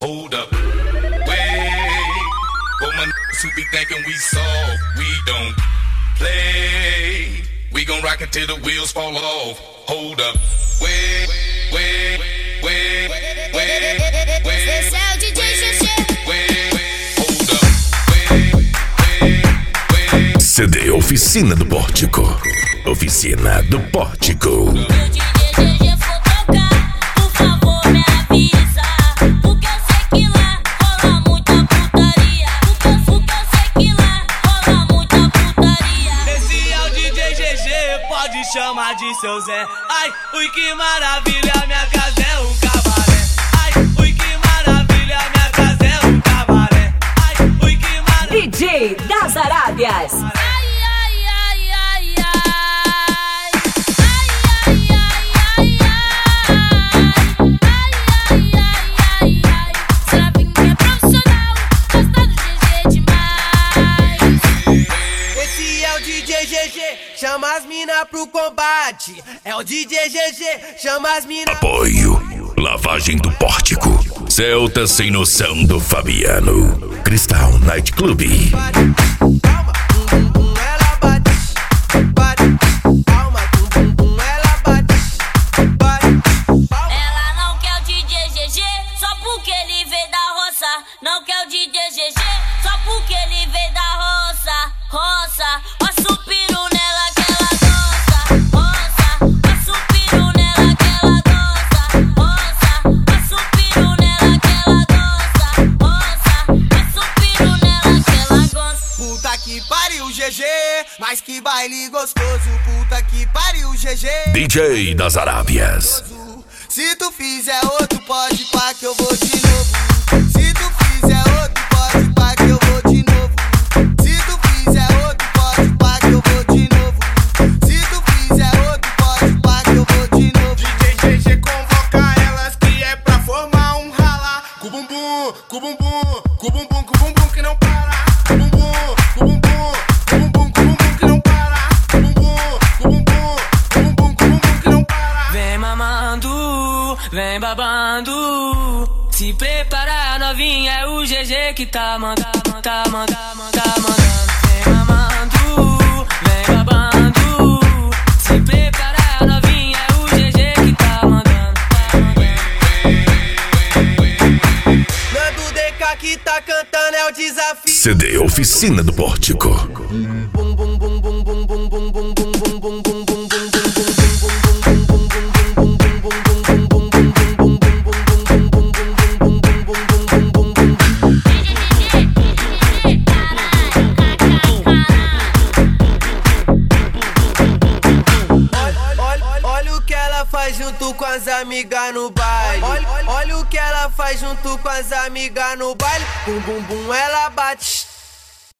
Hold up, wait. For my niggas who be thinking we soft, we don't play. We gon' rock it till the wheels fall off. Hold up, wait. Esse é o DJ GG. CD Oficina do Pórtico. Oficina do Pórtico. Se o DJ GG for tocar, por favor me avisa. Porque eu sei que lá rola muita putaria. Porque eu sei que lá rola muita putaria. Esse é o DJ GG, pode chamar de seu Zé. Ai, ui que maravilha, minha casa é um cabaré. Ai, ui que maravilha, minha casa é um cabaré. Ai, ui que maravilha. DJ das Arábias. Chama as mina pro combate. É o DJ GG, chama as mina. Apoio. Lavagem do Pórtico. Celta sem noção do Fabiano. Cristal Night Club. Calma, ela bate. Calma, ela bate. Ela não quer o DJ GG só porque ele veio da roça. Não quer o DJ GG só porque ele veio da roça. Passa o piru nela que ela gosta. Passa o piru nela que ela gosta. Passa o piru nela que ela gosta. Passa o piru nela que ela gosta. Puta que pariu, GG, mas que baile gostoso. Puta que pariu, GG. DJ das Arábias. Se tu fizer outro, pode pá que eu vou de novo. Se tu fizer outro, pode pá que eu vou de novo. Se tu fizer outro, pode pá que eu vou de novo. Se tu fizer outro, pode pá que eu vou de novo. DJ GG convoca elas que é pra formar um rala. Com bumbum, com bumbum, com bumbum, com bumbum que não para. Com bumbum, com bumbum, com bumbum, com bumbum que não para. Com bumbum, com bumbum, com bumbum, com bumbum que não para. Vem mamando, vem babando. Se prepara, novinha, é o GG que tá mandando. Vem mamando, vem babando. Se prepara, novinha, é o GG que tá mandando. Nando DK que tá cantando, é o desafio. CD Oficina do Pórtico. Bum bum bum bum bum bum bum bum bum bum bum bum bum. Olha o que ela faz junto com as amigas no baile. Olha o que ela faz junto com as amigas no baile. Bum bum bum ela bate.